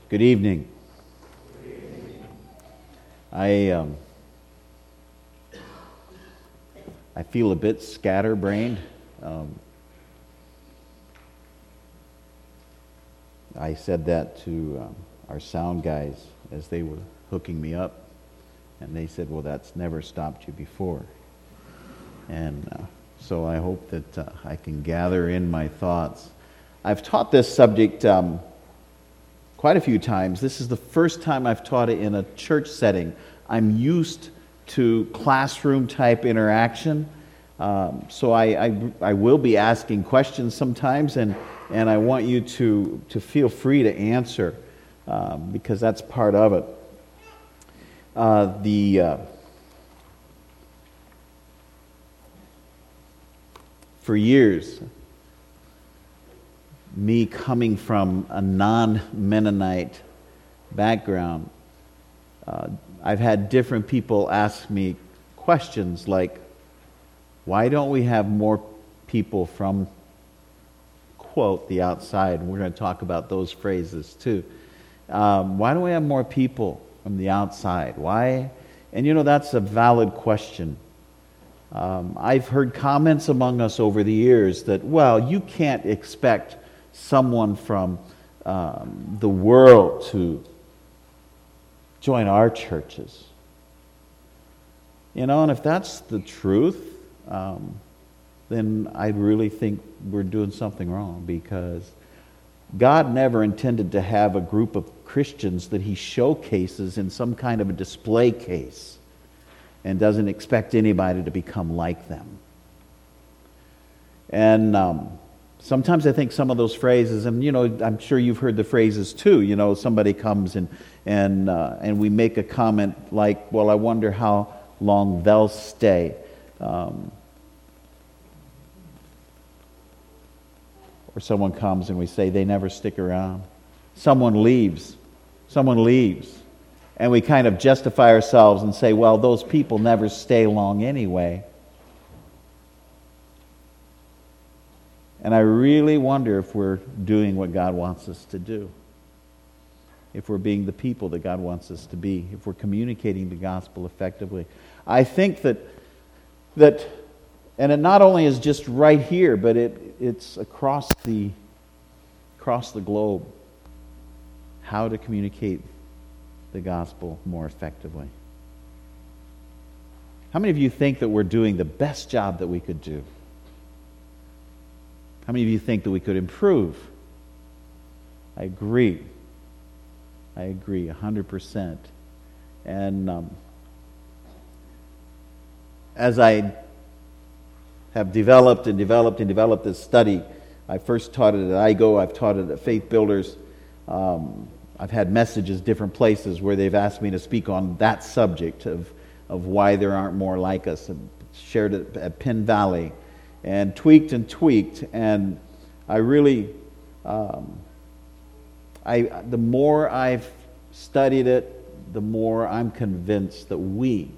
Good evening. I feel a bit scatterbrained. I said that to our sound guys as they were hooking me up, and they said, "Well, that's never stopped you before." And so I hope that I can gather in my thoughts. I've taught this subject quite a few times. This is the first time I've taught it in a church setting. I'm used to classroom type interaction, so I will be asking questions sometimes, and I want you to feel free to answer because that's part of it. For years, me coming from a non-Mennonite background, I've had different people ask me questions like, why don't we have more people from, quote, the outside? And we're going to talk about those phrases too. Why don't we have more people from the outside? Why? And that's a valid question. I've heard comments among us over the years that, well, you can't expect someone from the world to join our churches. And if that's the truth, then I really think we're doing something wrong, because God never intended to have a group of Christians that He showcases in some kind of a display case and doesn't expect anybody to become like them. And sometimes I think some of those phrases, and I'm sure you've heard the phrases too. Somebody comes and we make a comment like, "Well, I wonder how long they'll stay." Or someone comes and we say, "They never stick around." Someone leaves, and we kind of justify ourselves and say, "Well, those people never stay long anyway." And I really wonder if we're doing what God wants us to do. If we're being the people that God wants us to be. If we're communicating the gospel effectively. I think that and it not only is just right here, but it's across the globe, how to communicate the gospel more effectively. How many of you think that we're doing the best job that we could do? How many of you think that we could improve? I agree 100%. And as I have developed this study, I first taught it at IGO, I've taught it at Faith Builders. I've had messages different places where they've asked me to speak on that subject of why there aren't more like us, and shared it at Penn Valley. And tweaked, and I really, the more I've studied it, the more I'm convinced that we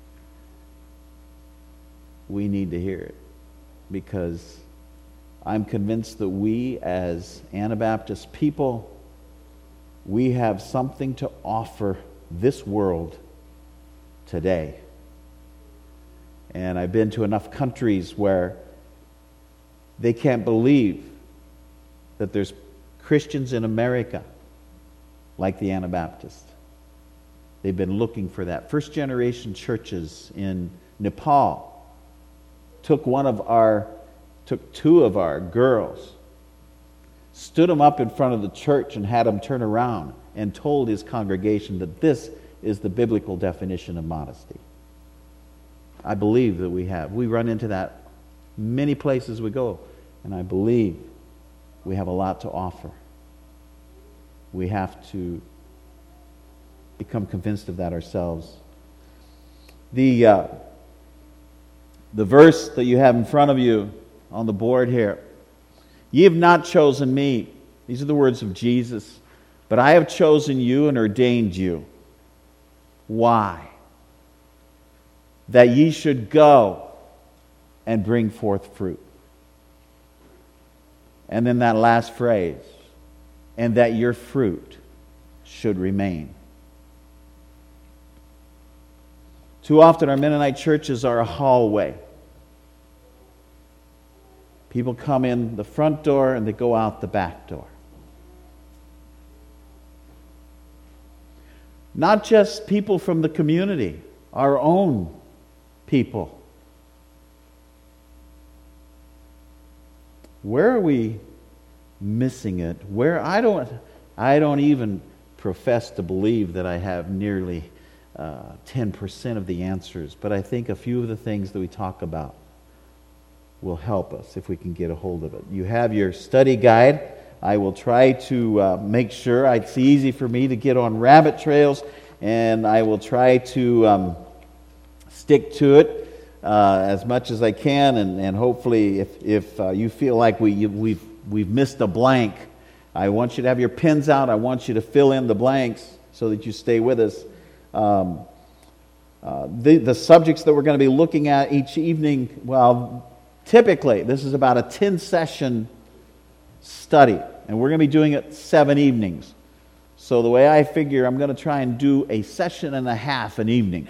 need to hear it, because I'm convinced that we as Anabaptist people, we have something to offer this world today. And I've been to enough countries where they can't believe that there's Christians in America like the Anabaptists. They've been looking for that. First generation churches in Nepal took two of our girls, stood them up in front of the church and had them turn around and told his congregation that this is the biblical definition of modesty. I believe that we run into that many places we go, and I believe we have a lot to offer. We have to become convinced of that ourselves. The verse that you have in front of you on the board here, "Ye have not chosen me." These are the words of Jesus. "But I have chosen you and ordained you." Why? "That ye should go and bring forth fruit." And then that last phrase, "and that your fruit should remain. Too often our Mennonite churches are a hallway. People come in the front door and they go out the back door. Not just people from the community, our own people. Where are we missing it? Where I don't even profess to believe that I have nearly 10% of the answers, but I think a few of the things that we talk about will help us if we can get a hold of it. You have your study guide. I will try to make sure it's easy for me to get on rabbit trails, and I will try to stick to it as much as I can, and hopefully if you feel like we've missed a blank, I want you to have your pens out. I want you to fill in the blanks so that you stay with us. The subjects that we're going to be looking at each evening, well, typically this is about a 10-session study, and we're going to be doing it 7 evenings. So the way I figure, I'm going to try and do a session and a half an evening.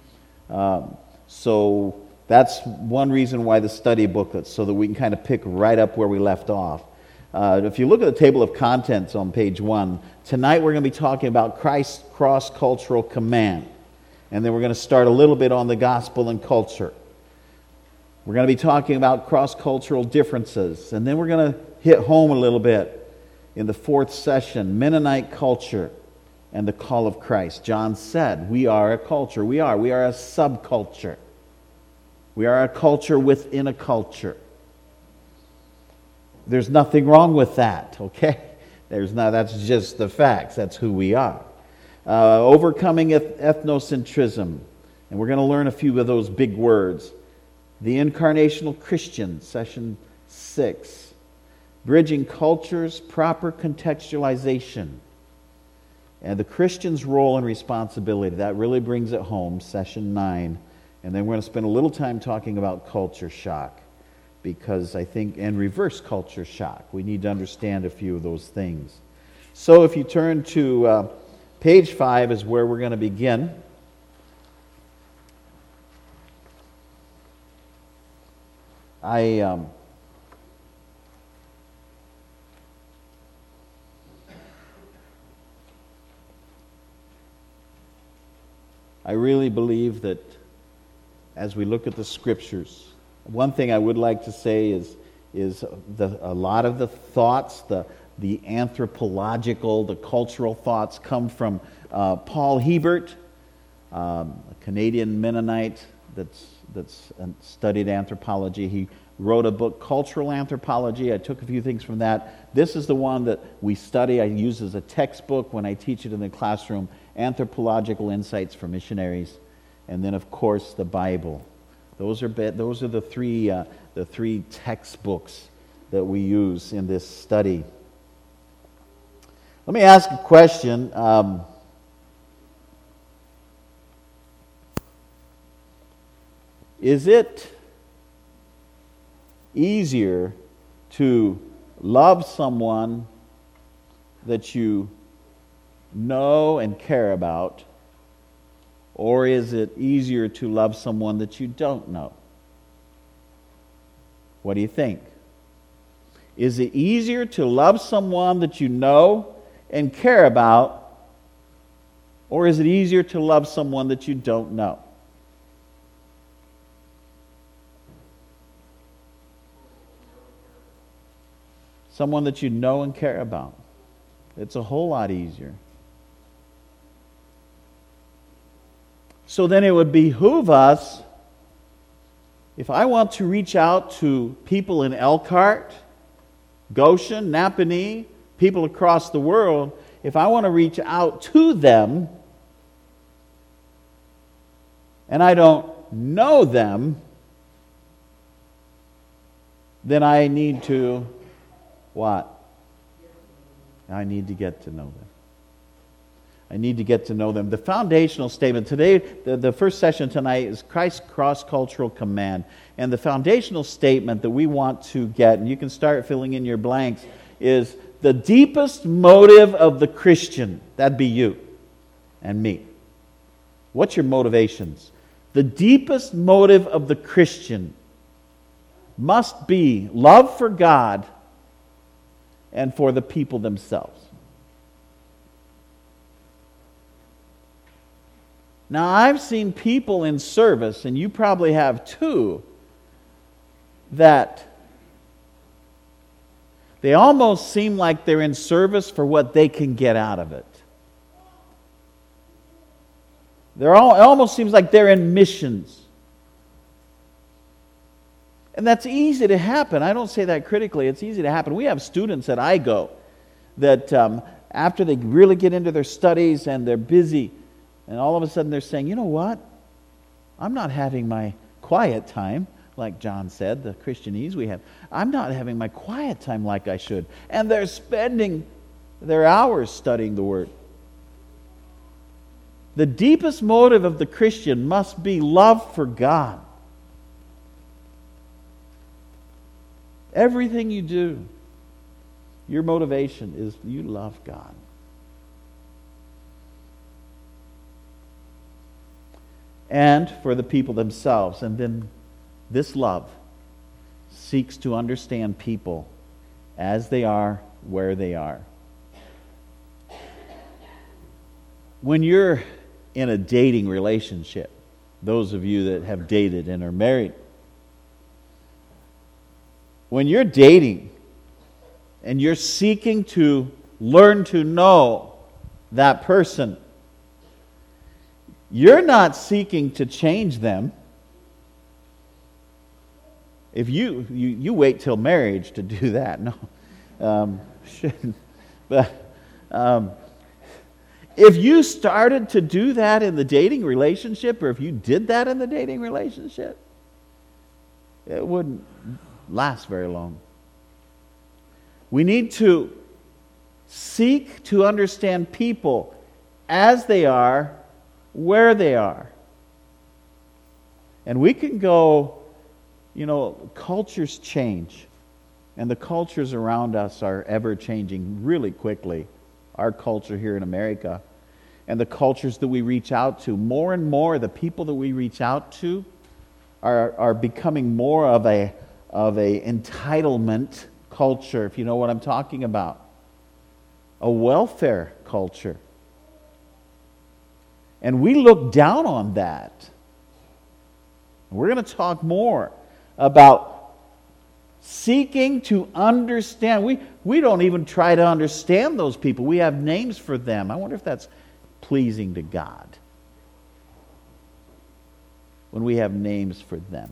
So that's one reason why the study booklets, so that we can kind of pick right up where we left off. If you look at the table of contents on page 1, tonight we're going to be talking about Christ's cross-cultural command. And then we're going to start a little bit on the gospel and culture. We're going to be talking about cross-cultural differences. And then we're going to hit home a little bit in the 4th session, Mennonite culture and the call of Christ. John said, we are a culture. We are a subculture. We are a culture within a culture. There's nothing wrong with that, okay? That's just the facts. That's who we are. Overcoming ethnocentrism. And we're going to learn a few of those big words. The Incarnational Christian, session 6. Bridging cultures, proper contextualization. And the Christian's role and responsibility. That really brings it home, session 9. And then we're going to spend a little time talking about culture shock. Because I think, and reverse culture shock. We need to understand a few of those things. So if you turn to page 5 is where we're going to begin. I really believe that as we look at the Scriptures, one thing I would like to say is a lot of the thoughts, the anthropological, the cultural thoughts come from Paul Hebert, a Canadian Mennonite that's studied anthropology. He wrote a book, Cultural Anthropology. I took a few things from that. This is the one that we study. I use as a textbook when I teach it in the classroom, Anthropological Insights for Missionaries. And then, of course, the Bible. Those are the three textbooks that we use in this study. Let me ask a question. Is it easier to love someone that you know and care about, or is it easier to love someone that you don't know? What do you think? Is it easier to love someone that you know and care about, or is it easier to love someone that you don't know? Someone that you know and care about. It's a whole lot easier. So then it would behoove us, if I want to reach out to people in Elkhart, Goshen, Napanee, people across the world, if I want to reach out to them and I don't know them, then I need to what? I need to get to know them. I need to get to know them. The foundational statement today, the first session tonight is Christ's cross-cultural command. And the foundational statement that we want to get, and you can start filling in your blanks, is the deepest motive of the Christian. That'd be you and me. What's your motivations? The deepest motive of the Christian must be love for God and for the people themselves. Now, I've seen people in service, and you probably have too, that they almost seem like they're in service for what they can get out of it. It almost seems like they're in missions. And that's easy to happen. I don't say that critically. It's easy to happen. We have students at IGO that after they really get into their studies and they're busy, and all of a sudden they're saying, you know what? I'm not having my quiet time, like John said, the Christianese we have. I'm not having my quiet time like I should. And they're spending their hours studying the Word. The deepest motive of the Christian must be love for God. Everything you do, your motivation is you love God. And for the people themselves. And then this love seeks to understand people as they are, where they are. When you're in a dating relationship, those of you that have dated and are married, when you're dating and you're seeking to learn to know that person, you're not seeking to change them. If you wait till marriage to do that, no, shouldn't. But if you started to do that in the dating relationship, or if you did that in the dating relationship, it wouldn't last very long. We need to seek to understand people as they are, where they are. And we can go, cultures change. And the cultures around us are ever changing really quickly. Our culture here in America. And the cultures that we reach out to, more and more, the people that we reach out to are becoming more of a entitlement culture, if you know what I'm talking about. A welfare culture. And we look down on that. We're going to talk more about seeking to understand. We don't even try to understand those people. We have names for them. I wonder if that's pleasing to God when we have names for them.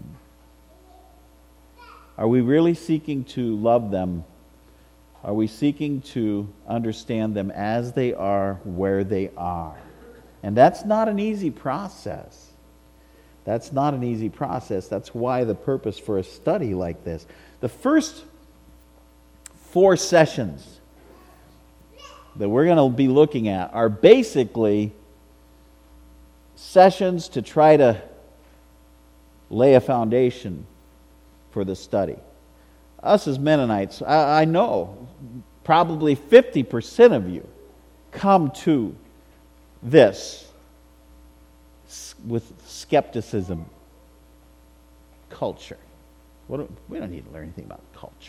Are we really seeking to love them? Are we seeking to understand them as they are, where they are? And that's not an easy process. That's not an easy process. That's why the purpose for a study like this. The first 4 sessions that we're going to be looking at are basically sessions to try to lay a foundation for the study. Us as Mennonites, I know probably 50% of you come to this with skepticism. Culture. We don't need to learn anything about culture.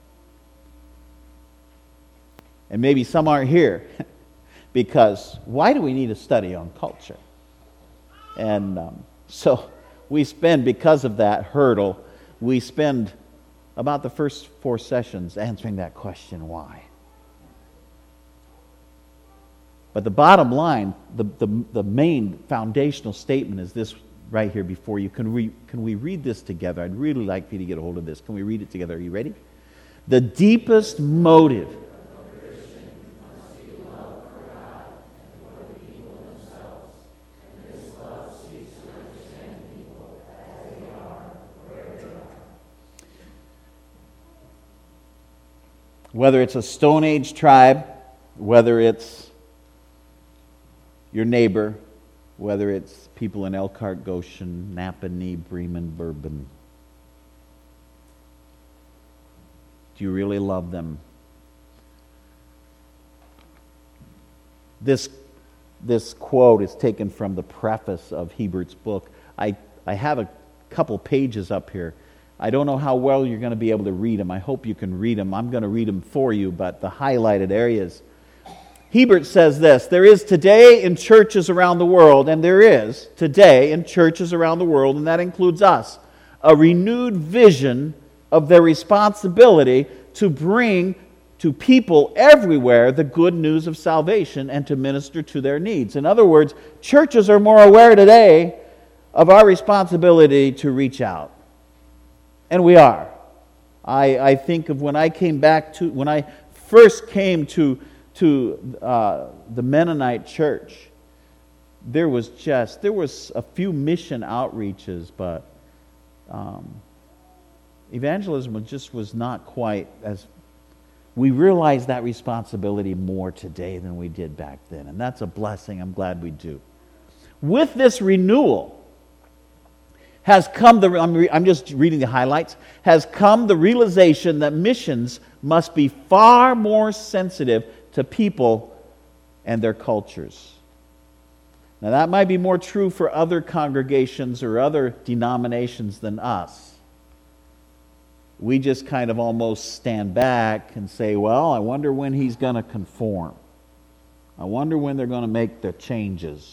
And maybe some aren't here because why do we need a study on culture? And so we spend, because of that hurdle, we spend about the first 4 sessions answering that question, why? But the bottom line, the main foundational statement is this right here before you. Can we read this together? I'd really like for you to get a hold of this. Can we read it together? Are you ready? The deepest motive whether it's a Stone Age tribe, whether it's your neighbor, whether it's people in Elkhart, Goshen, Napanee, Bremen, Bourbon. Do you really love them This quote is taken from the preface of Hebert's book. I have a couple pages up here. I don't know how well you're going to be able to read them. I hope you can read them. I'm going to read them for you, but the highlighted areas. Hebert says this: there is today in churches around the world, and there is today in churches around the world, and that includes us, a renewed vision of their responsibility to bring to people everywhere the good news of salvation and to minister to their needs. In other words, churches are more aware today of our responsibility to reach out. And we are. I think of when I first came to the Mennonite church, there was a few mission outreaches, but evangelism was not quite as. We realize that responsibility more today than we did back then, and that's a blessing. I'm glad we do. With this renewal has come I'm just reading the highlights, has come the realization that missions must be far more sensitive to people and their cultures. Now that might be more true for other congregations or other denominations than us. We just kind of almost stand back and say, well, I wonder when he's going to conform. I wonder when they're going to make the changes.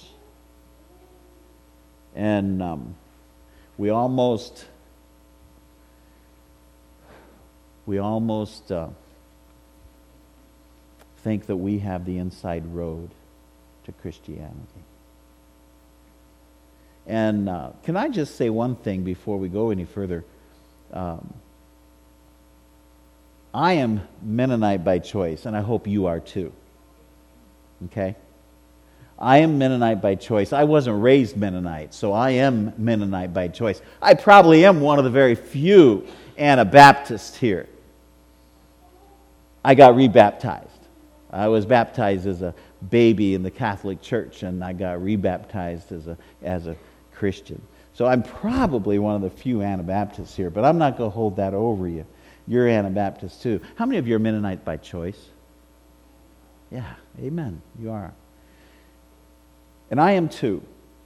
And we almost think that we have the inside road to Christianity. And can I just say one thing before we go any further? I am Mennonite by choice, and I hope you are too. Okay? I am Mennonite by choice. I wasn't raised Mennonite, so I am Mennonite by choice. I probably am one of the very few Anabaptists here. I got rebaptized. I was baptized as a baby in the Catholic Church, and I got rebaptized as a Christian. So I'm probably one of the few Anabaptists here, but I'm not going to hold that over you. You're Anabaptist too. How many of you are Mennonite by choice? Yeah, amen. You are. And I am too.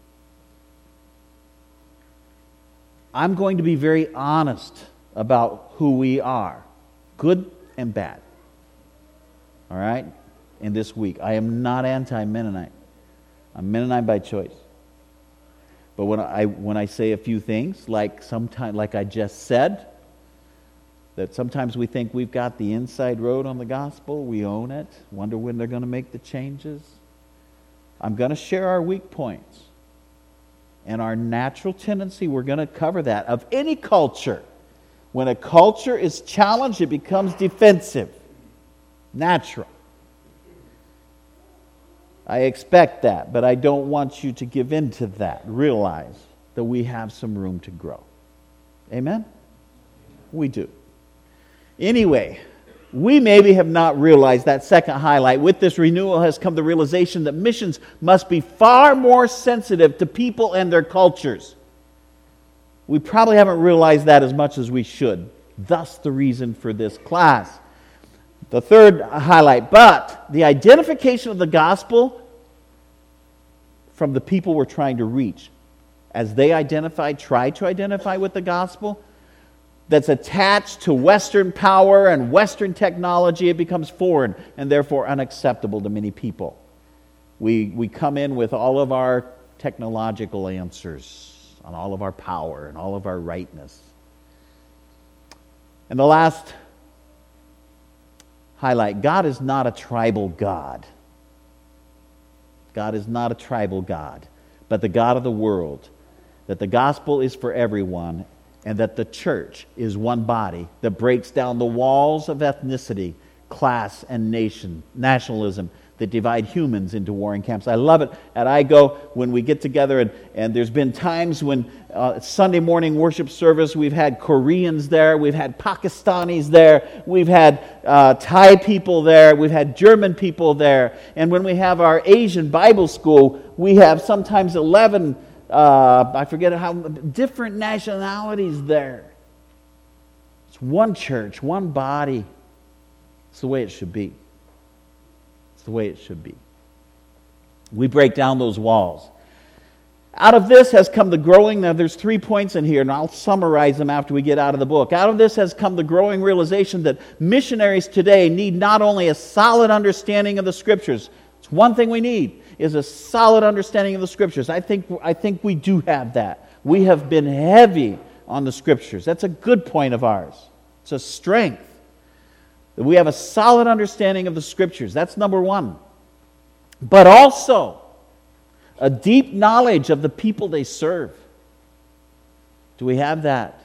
I'm going to be very honest about who we are, good and bad. All right? In this week, I am not anti-Mennonite. I'm Mennonite by choice. But when I say a few things, like I just said, that sometimes we think we've got the inside road on the gospel, we own it, wonder when they're going to make the changes. I'm going to share our weak points. And our natural tendency, we're going to cover that, of any culture. When a culture is challenged, it becomes defensive. Natural. I expect that, but I don't want you to give in to that. Realize that we have some room to grow. Amen? We do. Anyway, we maybe have not realized that second highlight. With this renewal has come the realization that missions must be far more sensitive to people and their cultures. We probably haven't realized that as much as we should. Thus the reason for this class. The third highlight, but the identification of the gospel from the people we're trying to reach, as they try to identify with the gospel, that's attached to Western power and Western technology, it becomes foreign and therefore unacceptable to many people. We come in with all of our technological answers, on all of our power and all of our rightness. And the last highlight, God is not a tribal God. God is not a tribal God, but the God of the world, that the gospel is for everyone, and that the church is one body that breaks down the walls of ethnicity, class, and nationalism that divide humans into warring camps. I love it. At IGO, when we get together, and there's been times when Sunday morning worship service, we've had Koreans there, we've had Pakistanis there, we've had Thai people there, we've had German people there, and when we have our Asian Bible school, we have sometimes 11 I forget how different nationalities there. It's one church, one body. It's the way it should be. It's the way it should be. We break down those walls. Out of this has come the growing, now there's 3 points in here, and I'll summarize them after we get out of the book. Out of this has come the growing realization that missionaries today need not only a solid understanding of the Scriptures. It's one thing we need, is a solid understanding of the Scriptures. I think we do have that. We have been heavy on the Scriptures. That's a good point of ours. It's a strength. That we have a solid understanding of the Scriptures. That's number one. But also a deep knowledge of the people they serve. Do we have that?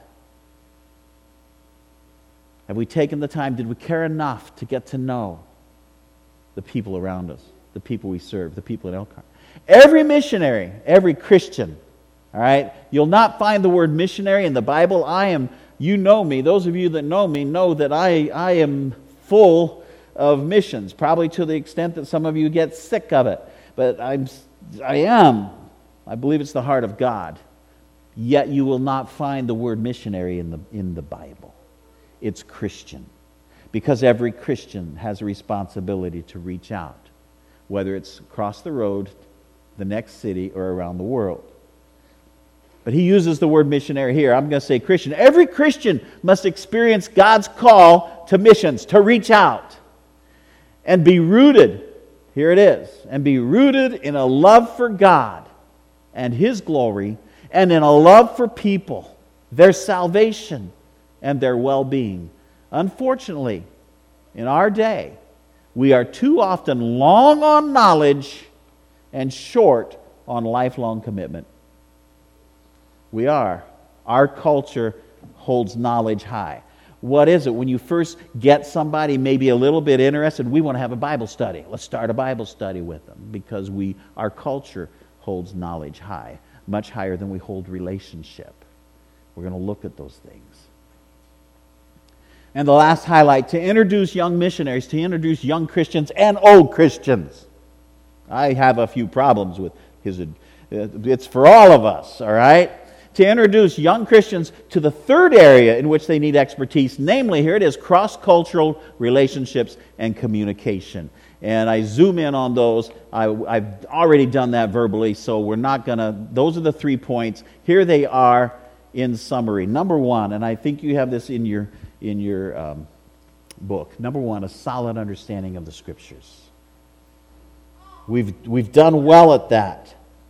Have we taken the time? Did we care enough to get to know the people around us, the people we serve, the people in Elkhart? Every missionary, every Christian, all right? You'll not find the word missionary in the Bible. You know me, those of you that know me know that I am full of missions, probably to the extent that some of you get sick of it. But I believe it's the heart of God. Yet you will not find the word missionary in the Bible. It's Christian. Because every Christian has a responsibility to reach out, whether it's across the road, the next city, or around the world. But he uses the word missionary here. I'm going to say Christian. Every Christian must experience God's call to missions, to reach out and be rooted. Here it is. And be rooted in a love for God and His glory, and in a love for people, their salvation, and their well-being. Unfortunately, in our day, we are too often long on knowledge and short on lifelong commitment. We are. Our culture holds knowledge high. What is it? When you first get somebody maybe a little bit interested, we want to have a Bible study. Let's start a Bible study with them, because our culture holds knowledge high, much higher than we hold relationship. We're going to look at those things. And the last highlight, to introduce young missionaries, to introduce young Christians and old Christians. I have a few problems with it's for all of us, all right? To introduce young Christians to the third area in which they need expertise, namely, here it is, cross-cultural relationships and communication. And I zoom in on those. I've already done that verbally, so we're not going to... Those are the 3 points. Here they are in summary. Number one, and I think you have this in your book. Number one, a solid understanding of the Scriptures. We've done well at that.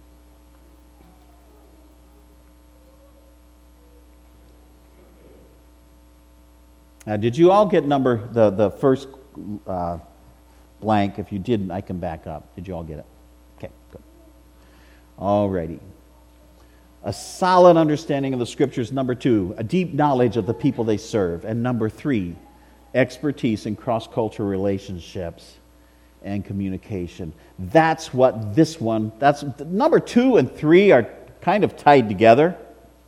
Now, did you all get the first blank? If you didn't, I can back up. Did you all get it? Okay, good. All righty. A solid understanding of the Scriptures. Number two, a deep knowledge of the people they serve. And number three, expertise in cross-cultural relationships and communication. That's what this one, that's number 2 and 3 are kind of tied together.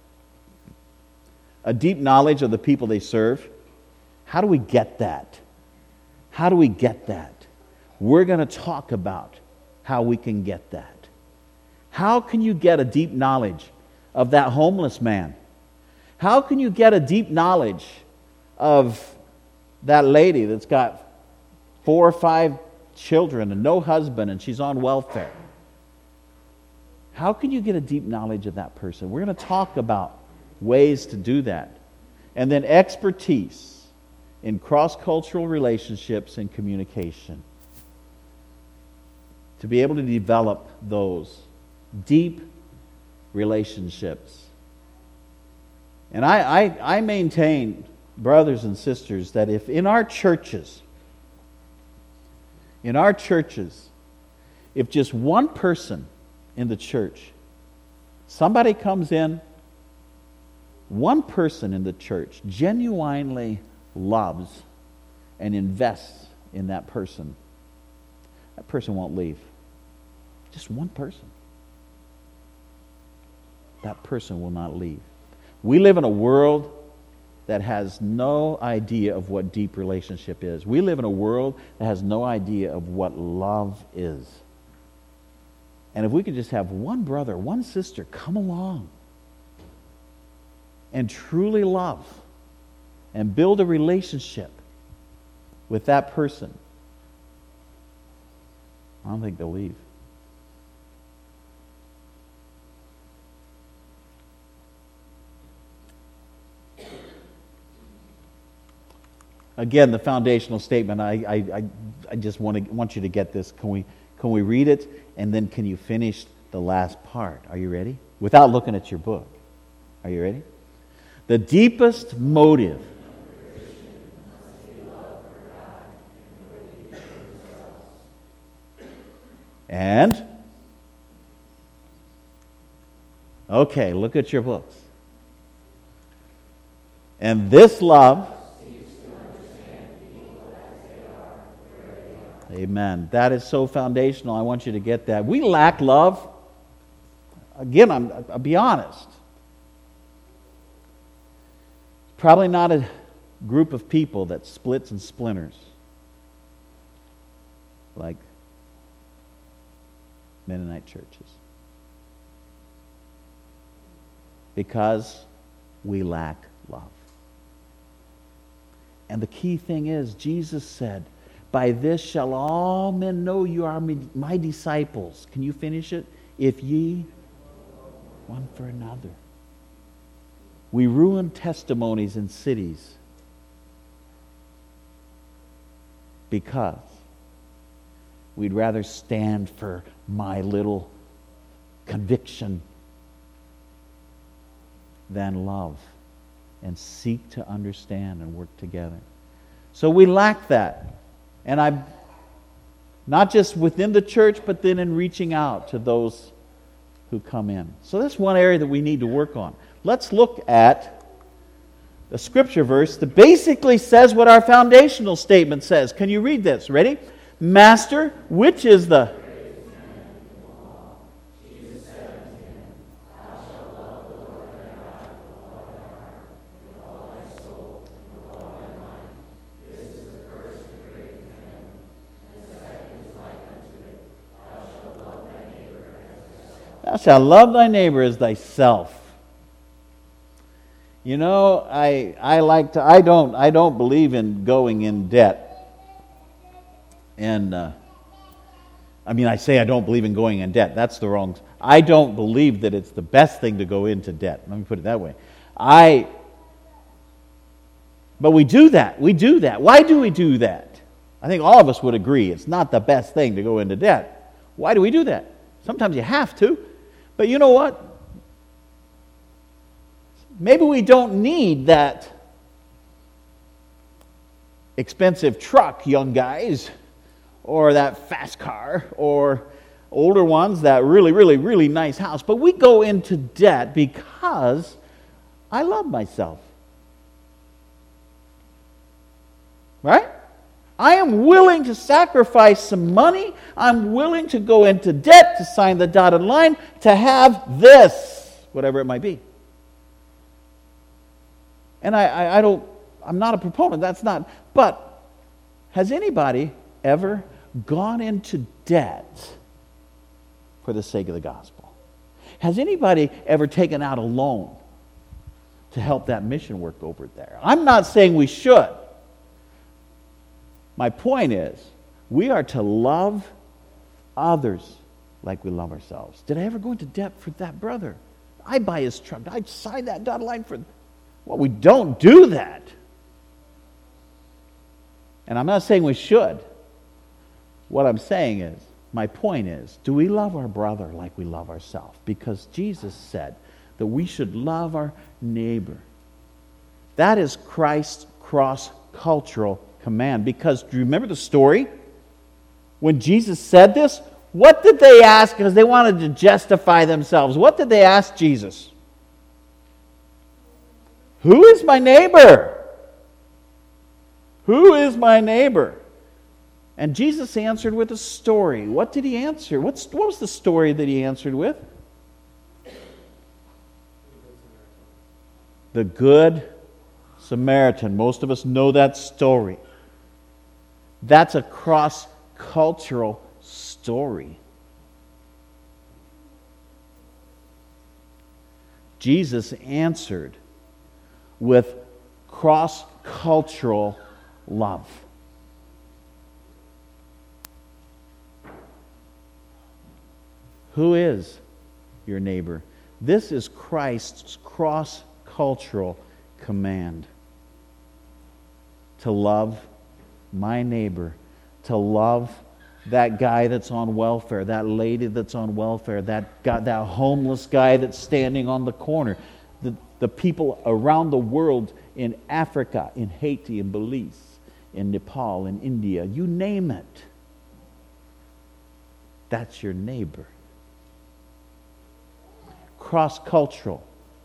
A deep knowledge of the people they serve. How do we get that? How do we get that? We're going to talk about how we can get that. How can you get a deep knowledge of that homeless man? How can you get a deep knowledge of that lady that's got 4 or 5 children and no husband and she's on welfare? How can you get a deep knowledge of that person? We're going to talk about ways to do that. And then expertise in cross-cultural relationships and communication. To be able to develop those deep relationships. And I maintain, brothers and sisters, that if in our churches, if just one person in the church, somebody comes in, one person in the church genuinely loves and invests in that person won't leave. Just one person. That person will not leave. We live in a world that has no idea of what deep relationship is. We live in a world that has no idea of what love is. And if we could just have one brother, one sister come along and truly love and build a relationship with that person, I don't think they'll leave. Again, the foundational statement, I just want you to get this. Can we read it? And then can you finish the last part? Are you ready? Without looking at your book. Are you ready? The deepest motive and okay, look at your books. And this love, amen. That is so foundational. I want you to get that. We lack love. Again, I'll be honest. Probably not a group of people that splits and splinters like Mennonite churches. Because we lack love. And the key thing is, Jesus said, by this shall all men know you are my disciples. Can you finish it? If ye one for another. We ruin testimonies in cities because we'd rather stand for my little conviction than love and seek to understand and work together. So we lack that. And I'm not just within the church, but then in reaching out to those who come in. So that's one area that we need to work on. Let's look at the scripture verse that basically says what our foundational statement says. Can you read this? Ready? Master, which is the... Thou shalt love thy neighbor as thyself. You know, I don't believe in going in debt. And I say I don't believe in going in debt. That's the wrong. I don't believe that it's the best thing to go into debt. Let me put it that way. But we do that. We do that. Why do we do that? I think all of us would agree it's not the best thing to go into debt. Why do we do that? Sometimes you have to. But you know what? Maybe we don't need that expensive truck, young guys, or that fast car, or older ones, that really, really, really nice house. But we go into debt because I love myself. Right? I am willing to sacrifice some money. I'm willing to go into debt to sign the dotted line to have this, whatever it might be. And I'm not a proponent, that's not. But has anybody ever gone into debt for the sake of the gospel? Has anybody ever taken out a loan to help that mission work over there? I'm not saying we should. My point is, we are to love others like we love ourselves. Did I ever go into debt for that brother? I buy his truck. I sign that dotted line for... Well, we don't do that. And I'm not saying we should. What I'm saying is, my point is, do we love our brother like we love ourselves? Because Jesus said that we should love our neighbor. That is Christ's cross-cultural command. Because do you remember the story? When Jesus said this, what did they ask? Because they wanted to justify themselves. What did they ask Jesus? Who is my neighbor? Who is my neighbor? And Jesus answered with a story. What did he answer? What was the story that he answered with? The Good Samaritan. Most of us know that story. That's a cross-cultural story. Jesus answered with cross-cultural love. Who is your neighbor? This is Christ's cross-cultural command. to love my neighbor, to love that guy that's on welfare, that lady that's on welfare, that homeless guy that's standing on the corner, the people around the world in Africa, in Haiti, in Belize, in Nepal, in India, you name it. That's your neighbor. Cross-cultural.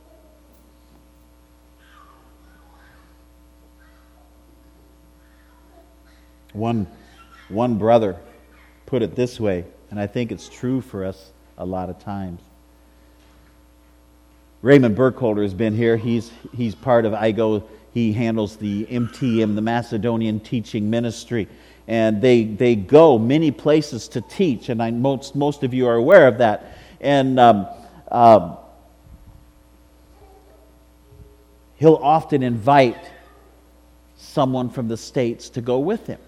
One brother put it this way, and I think it's true for us a lot of times. Raymond Burkholder has been here. He's part of IGO. He handles the MTM, the Macedonian Teaching Ministry. And they go many places to teach, and most of you are aware of that. And he'll often invite someone from the States to go with him.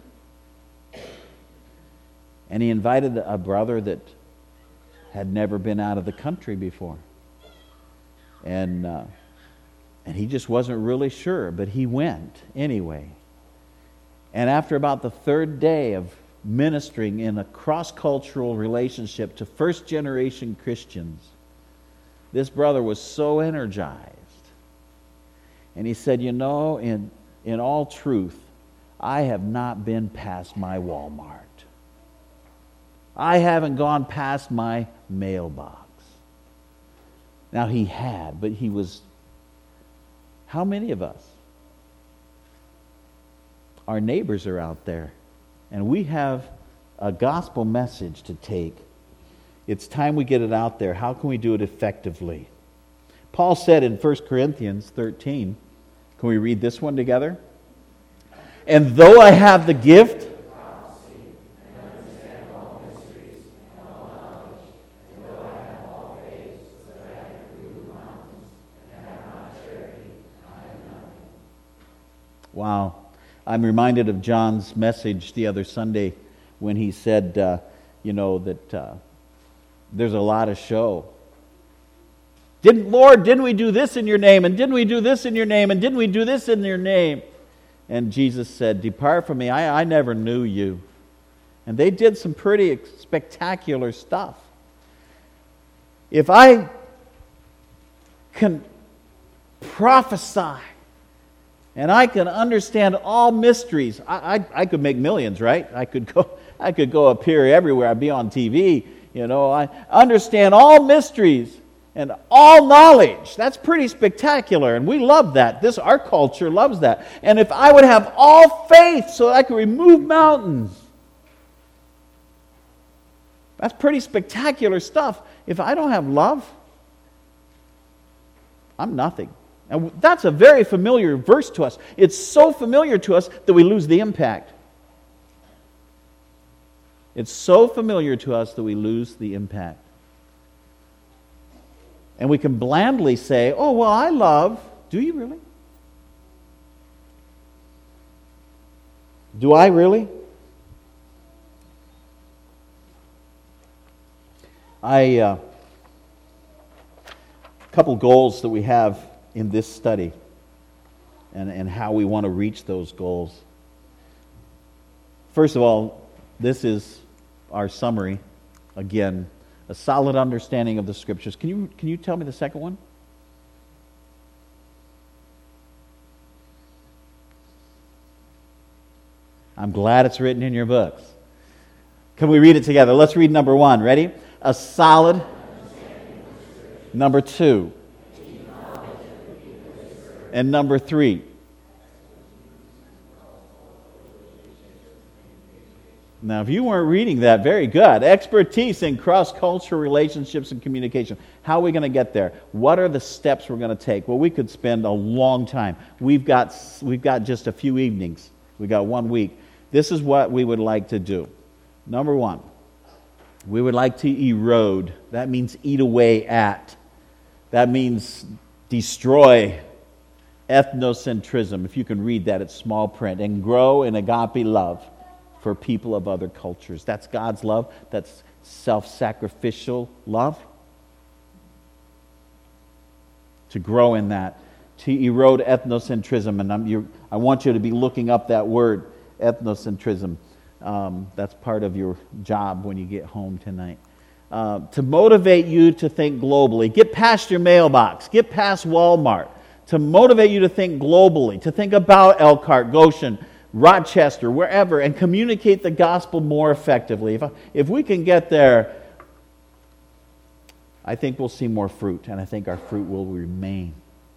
And he invited a brother that had never been out of the country before. And he just wasn't really sure, but he went anyway. And after about the third day of ministering in a cross-cultural relationship to first-generation Christians, this brother was so energized. And he said, in all truth, I have not been past my Walmart. I haven't gone past my mailbox. Now he had, but he was... How many of us? Our neighbors are out there, and we have a gospel message to take. It's time we get it out there. How can we do it effectively? Paul said in 1 Corinthians 13, can we read this one together? And though I have the gift Wow. I'm reminded of John's message the other Sunday when he said, that there's a lot of show. Didn't we do this in your name? And didn't we do this in your name? And didn't we do this in your name? And Jesus said, depart from me, I never knew you. And they did some pretty spectacular stuff. If I can prophesy and I can understand all mysteries, I could make millions, right? I could go appear everywhere. I'd be on TV. I understand all mysteries and all knowledge. That's pretty spectacular, and we love that. Our culture loves that. And if I would have all faith so I could remove mountains, that's pretty spectacular stuff. If I don't have love, I'm nothing. And that's a very familiar verse to us. It's so familiar to us that we lose the impact. It's so familiar to us that we lose the impact. And we can blandly say, oh, well, I love. Do you really? Do I really? A couple goals that we have in this study and how we want to reach those goals. First of all, this is our summary. Again, a solid understanding of the Scriptures. Can you tell me the second one? I'm glad it's written in your books. Can we read it together? Let's read number 1. Ready? A solid. Number 2. And number 3. Now, if you weren't reading that, very good. Expertise in cross-cultural relationships and communication. How are we going to get there? What are the steps we're going to take? Well, we could spend a long time. We've got just a few evenings. We've got 1 week. This is what we would like to do. Number 1, we would like to erode. That means eat away at. That means destroy ethnocentrism. If you can read that, it's small print. And grow in agape love for people of other cultures. That's God's love. That's self-sacrificial love. To grow in that. to erode ethnocentrism. And I want you to be looking up that word, ethnocentrism. That's part of your job when you get home tonight. To motivate you to think globally. Get past your mailbox. Get past Walmart. To motivate you to think globally. To think about Elkhart, Goshen, Rochester, wherever, and communicate the gospel more effectively. If we can get there, I think we'll see more fruit, and I think our fruit will remain.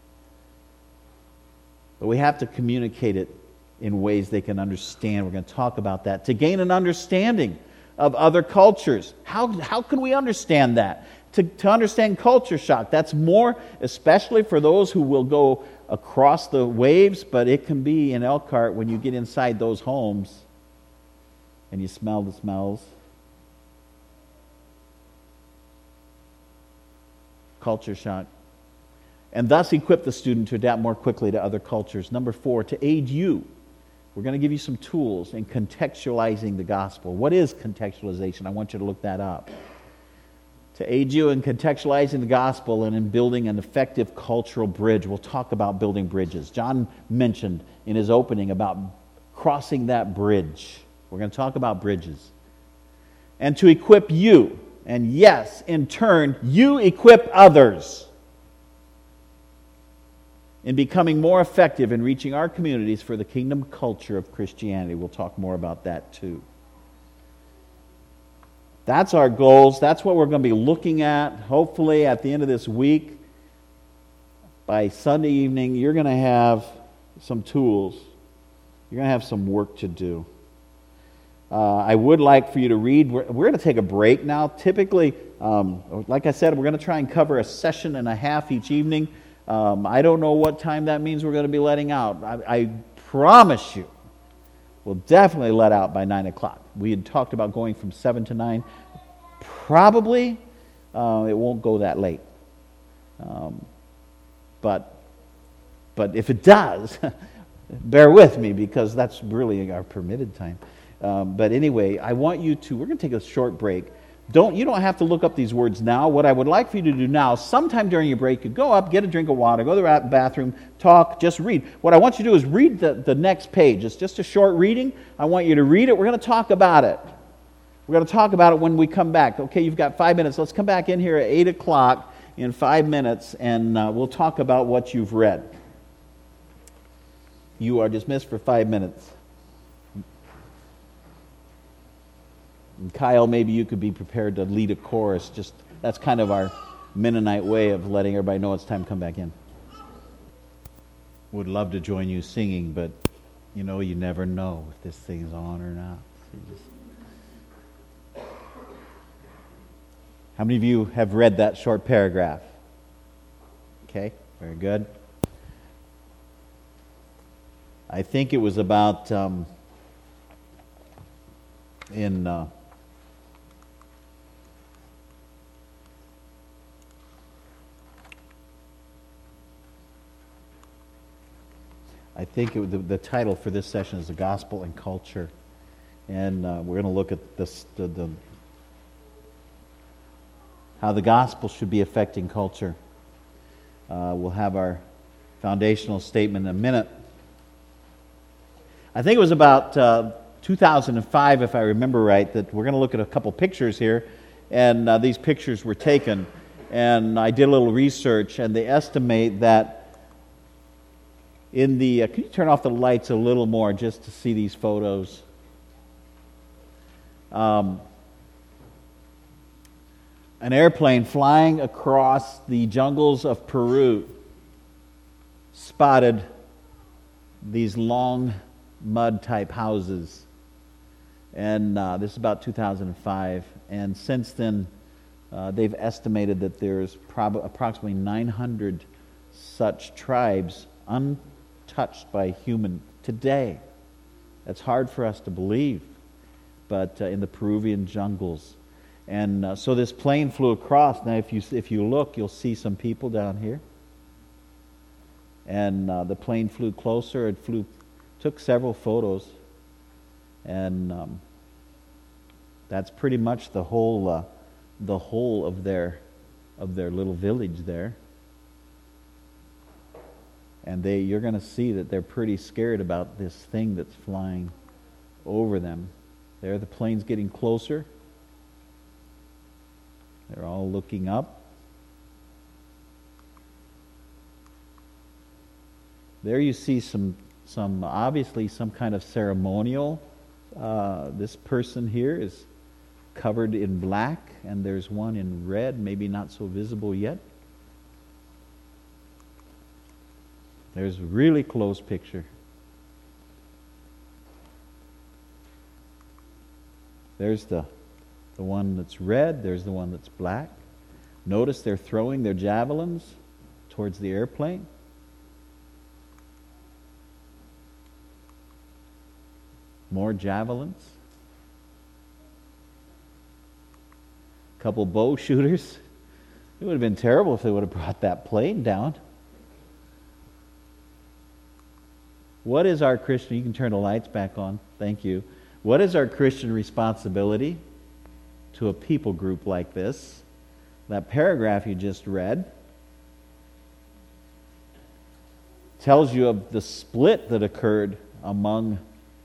But we have to communicate it in ways they can understand. We're going to talk about that. To gain an understanding of other cultures. How can we understand that? To understand culture shock. That's more, especially for those who will go across the waves, but it can be in Elkhart when you get inside those homes and you smell the smells. Culture shock. And thus equip the student to adapt more quickly to other cultures. Number 4, to aid you. We're going to give you some tools in contextualizing the gospel. What is contextualization? I want you to look that up. To aid you in contextualizing the gospel and in building an effective cultural bridge. We'll talk about building bridges. John mentioned in his opening about crossing that bridge. We're going to talk about bridges. And to equip you. And yes, in turn, you equip others in becoming more effective in reaching our communities for the kingdom culture of Christianity. We'll talk more about that too. That's our goals. That's what we're going to be looking at. Hopefully at the end of this week, by Sunday evening, you're going to have some tools. You're going to have some work to do. I would like for you to read. We're going to take a break now. Typically, like I said, we're going to try and cover a session and a half each evening. I don't know what time that means we're going to be letting out. I promise you, we'll definitely let out by 9 o'clock. We had talked about going from 7 to 9. Probably it won't go that late. But if it does, bear with me because that's really our permitted time. But anyway, I want you to, we're going to take a short break. You don't have to look up these words now. What I would like for you to do now, sometime during your break, you go up, get a drink of water, go to the bathroom, talk, just read. What I want you to do is read the next page. It's just a short reading. I want you to read it. We're going to talk about it. We're going to talk about it when we come back. Okay, you've got 5 minutes. Let's come back in here at 8 o'clock in 5 minutes, and we'll talk about what you've read. You are dismissed for 5 minutes. And Kyle, maybe you could be prepared to lead a chorus. That's kind of our Mennonite way of letting everybody know it's time to come back in. Would love to join you singing, but you never know if this thing's on or not. How many of you have read that short paragraph? Okay, very good. I think it was about I think the title for this session is The Gospel and Culture. And we're going to look at how the gospel should be affecting culture. We'll have our foundational statement in a minute. I think it was about 2005, if I remember right, that we're going to look at a couple pictures here. And these pictures were taken. And I did a little research, and they estimate that can you turn off the lights a little more just to see these photos? An airplane flying across the jungles of Peru spotted these long mud-type houses. And this is about 2005. And since then, they've estimated that there's approximately 900 such tribes untouched by human today. That's hard for us to believe, but in the Peruvian jungles. And so this plane flew across. Now if you look, you'll see some people down here. And the plane flew closer. Took several photos. And that's pretty much the whole of their little village there. And you're going to see that they're pretty scared about this thing that's flying over them. There, the plane's getting closer. They're all looking up. There you see some obviously some kind of ceremonial. This person here is covered in black, and there's one in red, maybe not so visible yet. There's a really close picture. There's the one that's red, there's the one that's black. Notice they're throwing their javelins towards the airplane. More javelins. A couple bow shooters. It would have been terrible if they would have brought that plane down. What is our Christian... You can turn the lights back on. Thank you. What is our Christian responsibility to a people group like this? That paragraph you just read tells you of the split that occurred among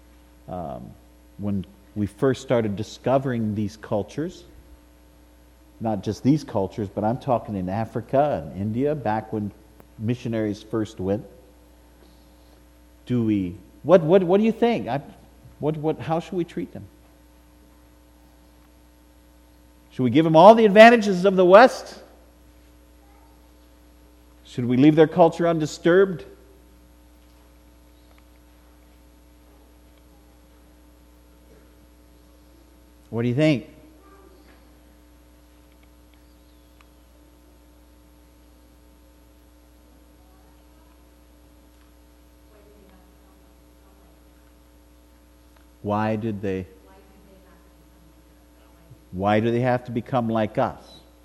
when we first started discovering these cultures. Not just these cultures, but I'm talking in Africa and India, back when missionaries first went. What do you think? How should we treat them? Should we give them all the advantages of the West? Should we leave their culture undisturbed? What do you think? Why do they have to become like us?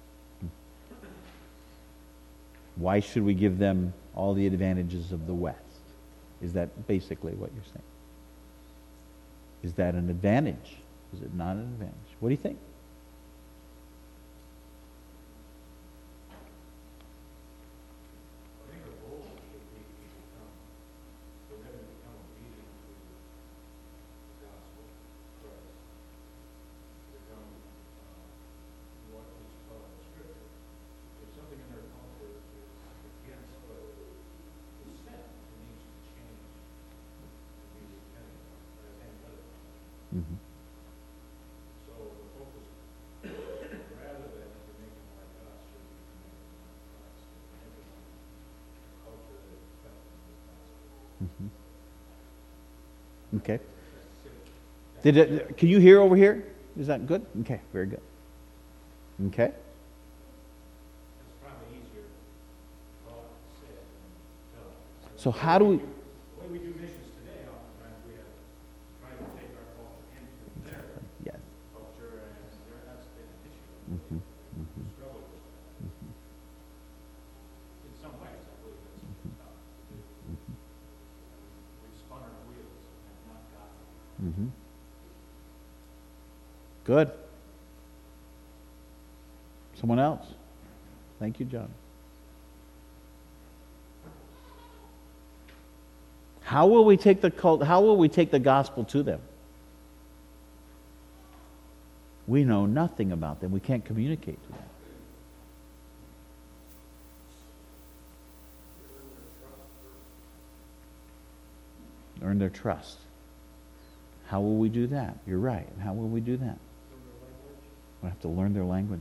Why should we give them all the advantages of the West? Is that basically what you're saying? Is that an advantage? Is it not an advantage? What do you think? Mm-hmm. So the focus, rather than to make them like us, should be to make them like us, to make them a culture that is acceptable to the gospel. Mm-hmm. Okay. Can you hear over here? Is that good? Okay, very good. Okay. It's probably easier to talk, say, and tell. So how do we... The way we do missions today, oftentimes we have tried to take our culture into their culture, and that's been an issue. Mm-hmm. Mm-hmm. Struggle with that. Mm-hmm. In some ways, I believe that's tough to do. Mm-hmm. We've spun our wheels and not gotten it. Mm-hmm. Good. Someone else? Thank you, John. How will we take the gospel to them? We know nothing about them. We can't communicate to them. Earn their trust. How will we do that? You're right. How will we do that? We have to learn their language.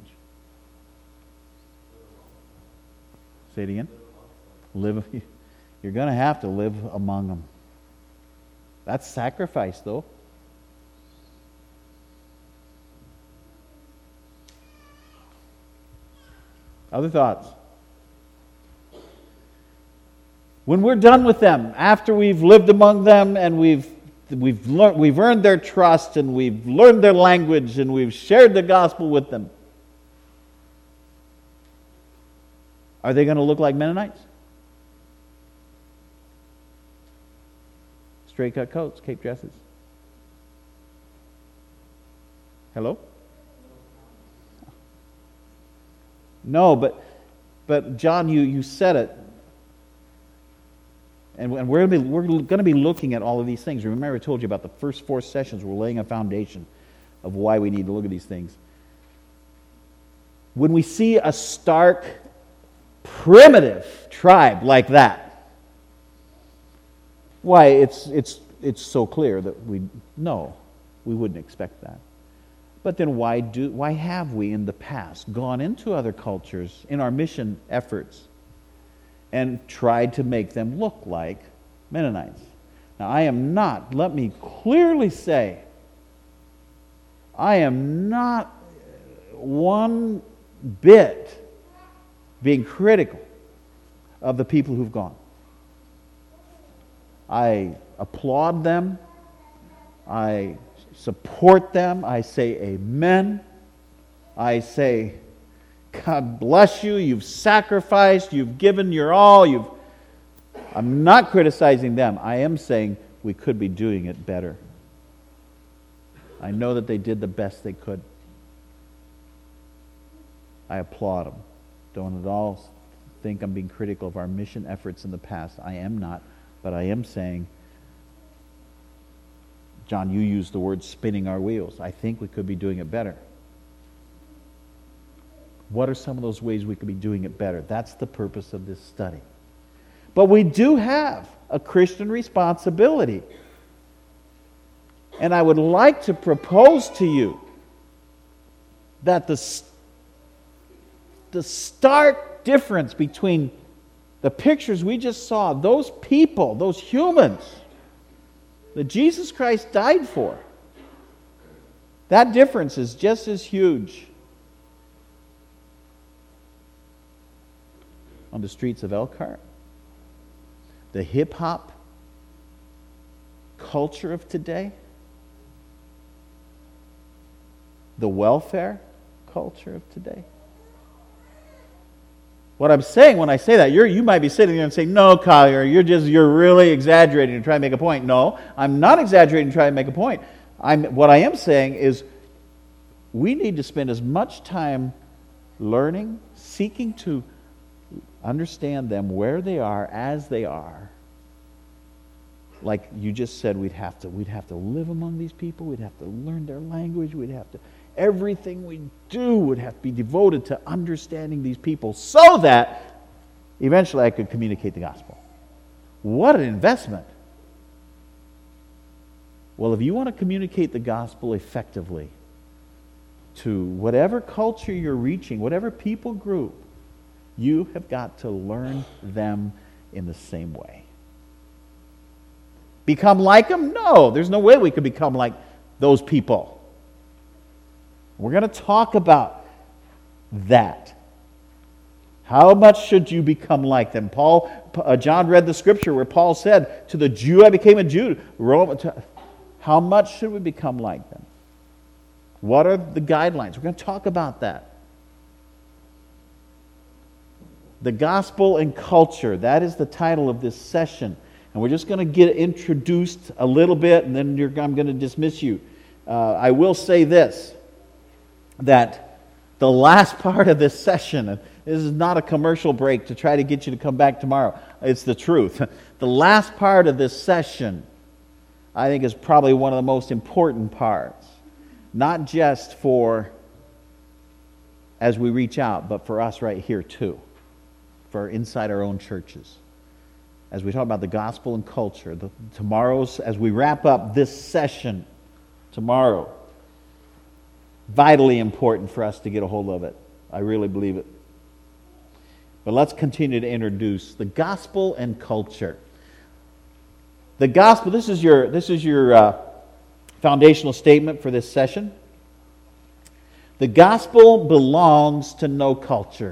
Say it again. Live. You're going to have to live among them. That's sacrifice, though. Other thoughts? When we're done with them, after we've lived among them and we've earned their trust and we've learned their language and we've shared the gospel with them, are they going to look like Mennonites? Straight cut coats, cape dresses. Hello? No, but John, you said it. And we're going to be looking at all of these things. Remember I told you about the first 4 sessions. We're laying a foundation of why we need to look at these things. When we see a stark, primitive tribe like that, why, it's so clear that we wouldn't expect that. But then why have we in the past gone into other cultures in our mission efforts and tried to make them look like Mennonites? Now, let me clearly say, I am not one bit being critical of the people who've gone. I applaud them. I support them. I say amen. I say, God bless you. You've sacrificed. You've given your all. I'm not criticizing them. I am saying we could be doing it better. I know that they did the best they could. I applaud them. Don't at all think I'm being critical of our mission efforts in the past. I am not. But I am saying, John, you used the word spinning our wheels. I think we could be doing it better. What are some of those ways we could be doing it better? That's the purpose of this study. But we do have a Christian responsibility. And I would like to propose to you that the stark difference between the pictures we just saw, those people, those humans that Jesus Christ died for, that difference is just as huge on the streets of Elkhart. The hip-hop culture of today, the welfare culture of today. What I'm saying when I say that, you might be sitting there and saying, no, Collier, you're really exaggerating to try and make a point. No, I'm not exaggerating to try and make a point. What I am saying is we need to spend as much time learning, seeking to understand them where they are, as they are. Like you just said, we'd have to live among these people, we'd have to learn their language, everything we do would have to be devoted to understanding these people so that eventually I could communicate the gospel. What an investment. Well, if you want to communicate the gospel effectively to whatever culture you're reaching, whatever people group, you have got to learn them in the same way. Become like them? No, there's no way we could become like those people. We're going to talk about that. How much should you become like them? John read the scripture where Paul said, to the Jew I became a Jew. How much should we become like them? What are the guidelines? We're going to talk about that. The Gospel and Culture, that is the title of this session. And we're just going to get introduced a little bit, and then I'm going to dismiss you. I will say this, that the last part of this session, and this is not a commercial break to try to get you to come back tomorrow. It's the truth. The last part of this session, I think, is probably one of the most important parts. Not just for as we reach out, but for us right here too. For inside our own churches. As we talk about the gospel and culture, as we wrap up this session tomorrow, vitally important for us to get a hold of it. I really believe it. But let's continue to introduce the gospel and culture. The gospel, this is your foundational statement for this session. The gospel belongs to no culture.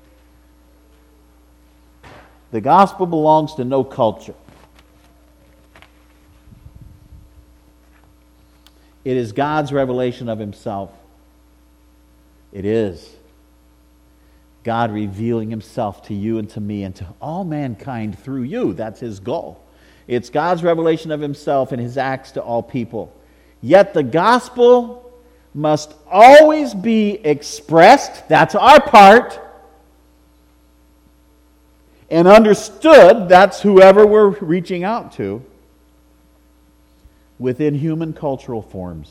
The gospel belongs to no culture. It is God's revelation of Himself. It is God revealing Himself to you and to me and to all mankind through you. That's His goal. It's God's revelation of Himself and His acts to all people. Yet the gospel must always be expressed, that's our part, and understood, that's whoever we're reaching out to, within human cultural forms.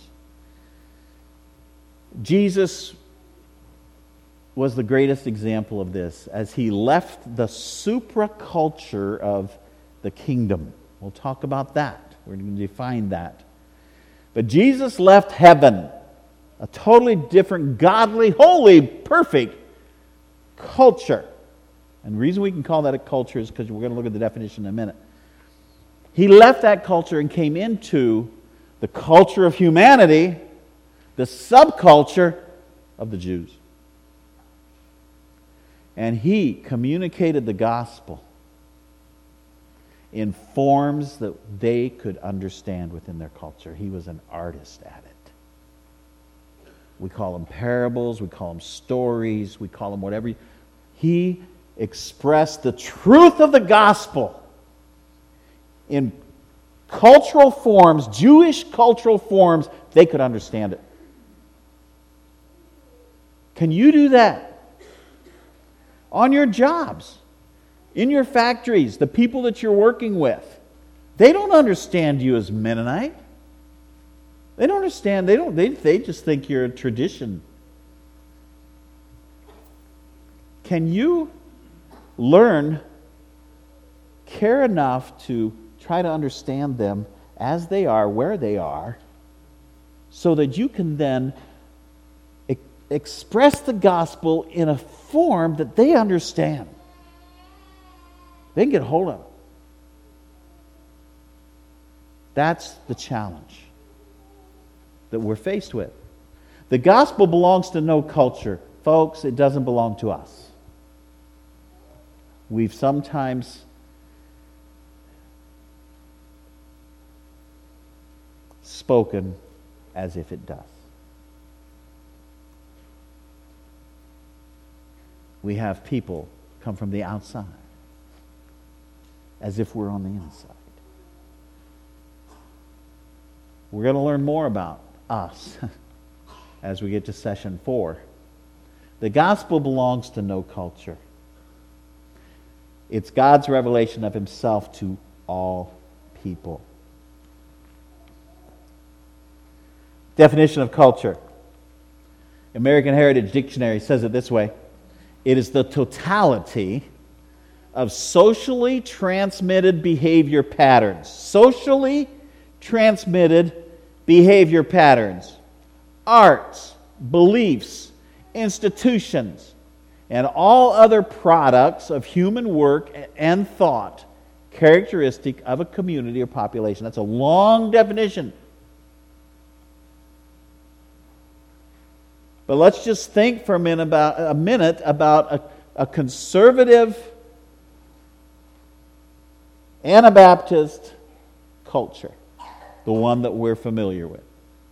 Jesus was the greatest example of this as he left the supraculture of the kingdom. We'll talk about that. We're going to define that. But Jesus left heaven, a totally different, godly, holy, perfect culture. And the reason we can call that a culture is because we're going to look at the definition in a minute. He left that culture and came into the culture of humanity, the subculture of the Jews. And he communicated the gospel in forms that they could understand within their culture. He was an artist at it. We call them parables, we call them stories, we call them whatever. He expressed the truth of the gospel in cultural forms, Jewish cultural forms, they could understand it. Can you do that? On your jobs, in your factories, the people that you're working with, they don't understand you as Mennonite. They don't understand. They just think you're a tradition. Can you care enough to try to understand them as they are, where they are, so that you can then express the gospel in a form that they understand? They can get a hold of it. That's the challenge that we're faced with. The gospel belongs to no culture. Folks, it doesn't belong to us. We've sometimes spoken as if it does. We have people come from the outside as if we're on the inside. We're going to learn more about us as we get to session 4. The gospel belongs to no culture. It's God's revelation of himself to all people. Definition of culture. American Heritage Dictionary says it this way: it is the totality of socially transmitted behavior patterns. Socially transmitted behavior patterns. Arts, beliefs, institutions, and all other products of human work and thought characteristic of a community or population. That's a long definition. But let's just think for a minute about a conservative Anabaptist culture, the one that we're familiar with.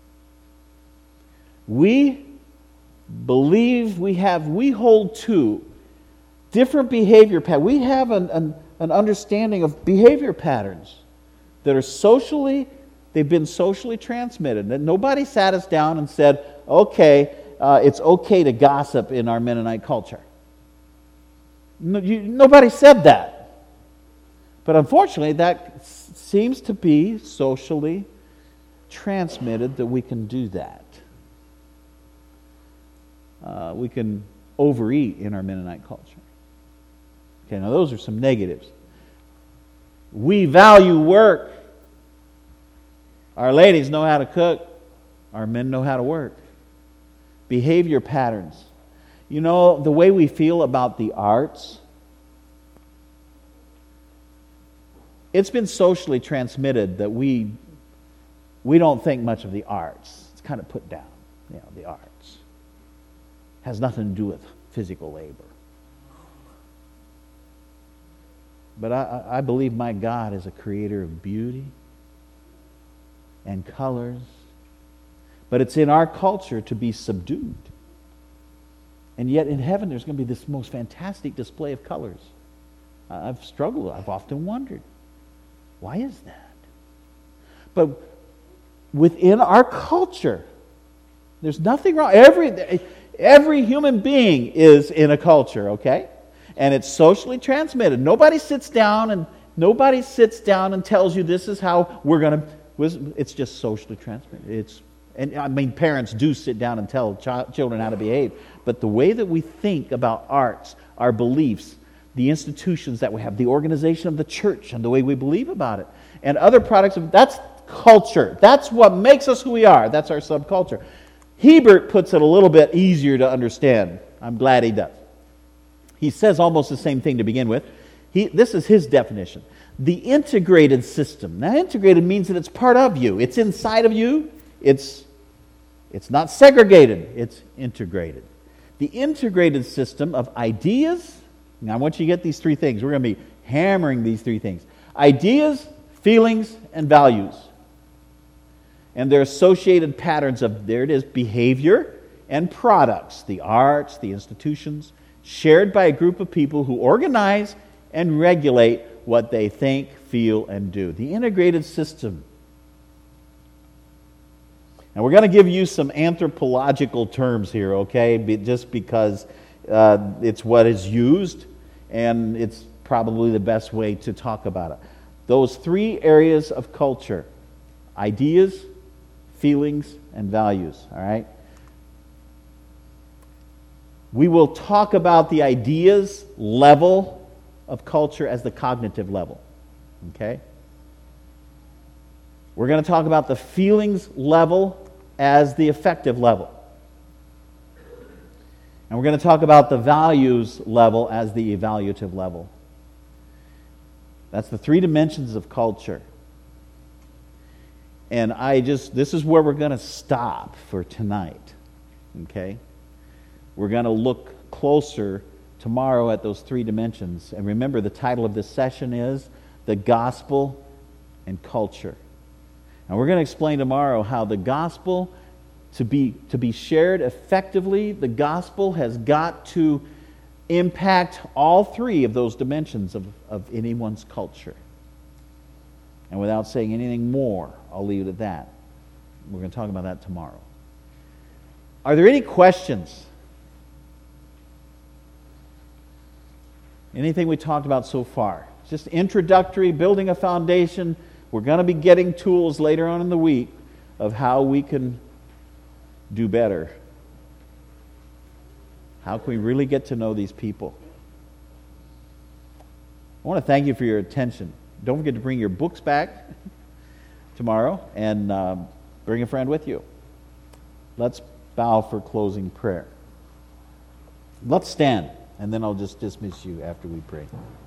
We believe we hold to different behavior patterns. We have an understanding of behavior patterns that are they've been socially transmitted. That nobody sat us down and said, okay, it's okay to gossip in our Mennonite culture. Nobody said that. But unfortunately, that seems to be socially transmitted that we can do that. We can overeat in our Mennonite culture. Okay, now those are some negatives. We value work. Our ladies know how to cook. Our men know how to work. Behavior patterns. You know, the way we feel about the arts, it's been socially transmitted that we don't think much of the arts. It's kind of put down, the arts. Has nothing to do with physical labor. But I believe my God is a creator of beauty and colors. But it's in our culture to be subdued. And yet in heaven there's going to be this most fantastic display of colors. I've struggled. I've often wondered, why is that? But within our culture, there's nothing wrong. Every human being is in a culture, okay? And it's socially transmitted. Nobody sits down and tells you this is how we're going to. It's just socially transmitted. And I mean, parents do sit down and tell children how to behave. But the way that we think about arts, our beliefs, the institutions that we have, the organization of the church, and the way we believe about it, and other products that's culture. That's what makes us who we are. That's our subculture. Hebert puts it a little bit easier to understand. I'm glad he does. He says almost the same thing to begin with. This is his definition. The integrated system. Now, integrated means that it's part of you. It's inside of you. It's not segregated. It's integrated. The integrated system of ideas. Now, I want you to get these three things. We're going to be hammering these three things. Ideas, feelings, and values. And their associated patterns of, there it is, behavior and products. The arts, the institutions, shared by a group of people who organize and regulate what they think, feel, and do. The integrated system. And we're going to give you some anthropological terms here, okay? Just because it's what is used, and it's probably the best way to talk about it. Those three areas of culture: ideas, feelings, and values, all right? We will talk about the ideas level of culture as the cognitive level, okay? We're going to talk about the feelings level as the affective level. And we're going to talk about the values level as the evaluative level. That's the three dimensions of culture. And this is where we're going to stop for tonight, okay? We're going to look closer tomorrow at those three dimensions. And remember, the title of this session is The Gospel and Culture. And we're going to explain tomorrow how the gospel, to be shared effectively, the gospel has got to impact all three of those dimensions of anyone's culture. And without saying anything more, I'll leave it at that. We're going to talk about that tomorrow. Are there any questions? Anything we talked about so far? Just introductory, building a foundation. We're going to be getting tools later on in the week of how we can do better. How can we really get to know these people? I want to thank you for your attention. Don't forget to bring your books back tomorrow and bring a friend with you. Let's bow for closing prayer. Let's stand, and then I'll just dismiss you after we pray.